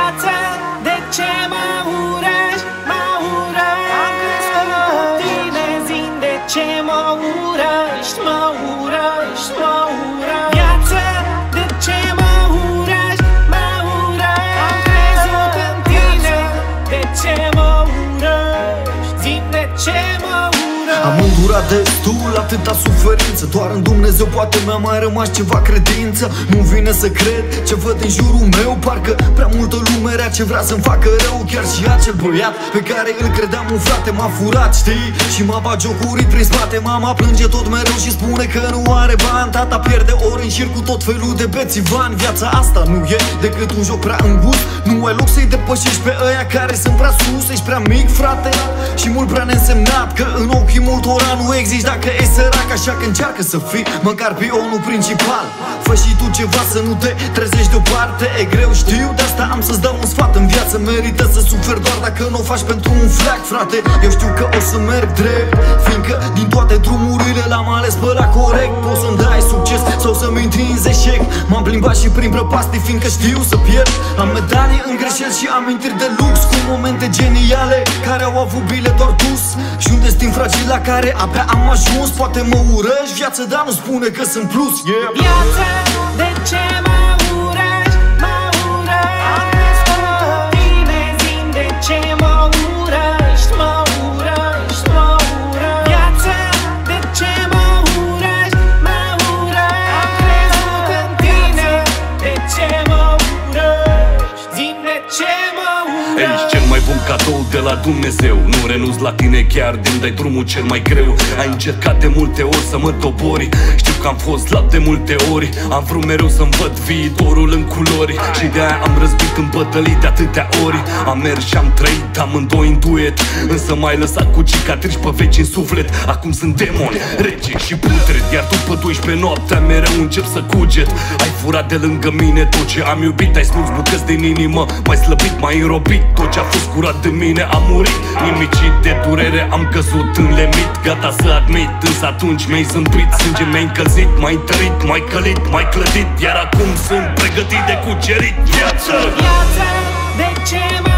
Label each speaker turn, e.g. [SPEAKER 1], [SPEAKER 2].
[SPEAKER 1] Viața, de ce mă urăști, mă urăști? Am crescut cu tine, zi-mi de ce mă urăști, mă urăști, mă urăști? Viața, de ce mă urăști, mă urăști? Am crezut în tine, de ce mă urăști? Zi-mi de ce mă urăști?
[SPEAKER 2] Am îndurat destul, atâta suferință. Doar în Dumnezeu poate mi-a mai rămas ceva credință. Nu vine să cred ce văd în jurul meu. Parcă prea multă lume rea ce vrea să-mi facă rău. Chiar și acel băiat pe care îl credeam un frate m-a furat, știi? Și m-a bagiocorit prin spate. Mama plânge tot mereu și spune că nu are bani. Tata pierde ori în șir cu tot felul de bețivani. Viața asta nu e decât un joc prea îngust. Nu ai loc să-i depășești pe ăia care sunt prea sus. Ești prea mic, frate, și mult prea neînsemnat. Că în ochii multora nu existi dacă ești sărac. Așa că încearcă să fii măcar pionul principal. Fă și tu ceva să nu te trezești deoparte. E greu, știu, de asta am să-ți dau un sfat. În viață merită să suferi doar dacă nu o faci pentru un fleac, frate. Eu știu că o să merg drept, fiindcă din toate drumurile l-am ales pe la corect. Poți să-mi dai succes sau să-mi intri în eșec. M-am plimbat și prin prăpastii, fiindcă știu să pierd. Am medalii în greșeli și amintiri de lux, cu momente geniale care au avut bile doar dus. Și un destin fragil la care abia am ajuns. Poate mă urăști, viață, dar nu spune că sunt plus, yeah.
[SPEAKER 1] Viața, de ce mă urăști, mă urăști? Am crescut cu tine, zi-mi de ce mă urăști, mă urăști, mă urăști? Viața, de ce mă urăști, mă urăști? Am crezut în tine, de ce mă urăști? Zi-mi de ce mă urăști?
[SPEAKER 3] Ești cel mai bun cadou de la Dumnezeu. Nu renunț la tine chiar de-mi dai drumul cel mai greu. Ai încercat de multe ori să mă dobori. Știu că am fost slab de multe ori. Am vrut mereu să-mi văd viitorul în culori. Și de-aia am răzbit în bătălii de atâtea ori. Am mers și am trăit amândoi în duet. Însă m-ai lăsat cu cicatrici pe veci în suflet. Acum sunt demoni, rece și putred. Iar după 12 noaptea mereu încep să cuget. Ai furat de lângă mine tot ce am iubit. Ai smuls bucăți din inimă, m-ai slăbit, m-ai înrobit. Tot ce a fost curat de mine a murit. Nimicit de durere am căzut în lemit. Gata să admit, însă atunci mi-ai zâmbit. Sânge mi-ai încălzit, m-ai întărit, m-ai călit, m-ai clădit. Iar acum sunt pregătit de cucerit. Viață,
[SPEAKER 1] viața, de ce mă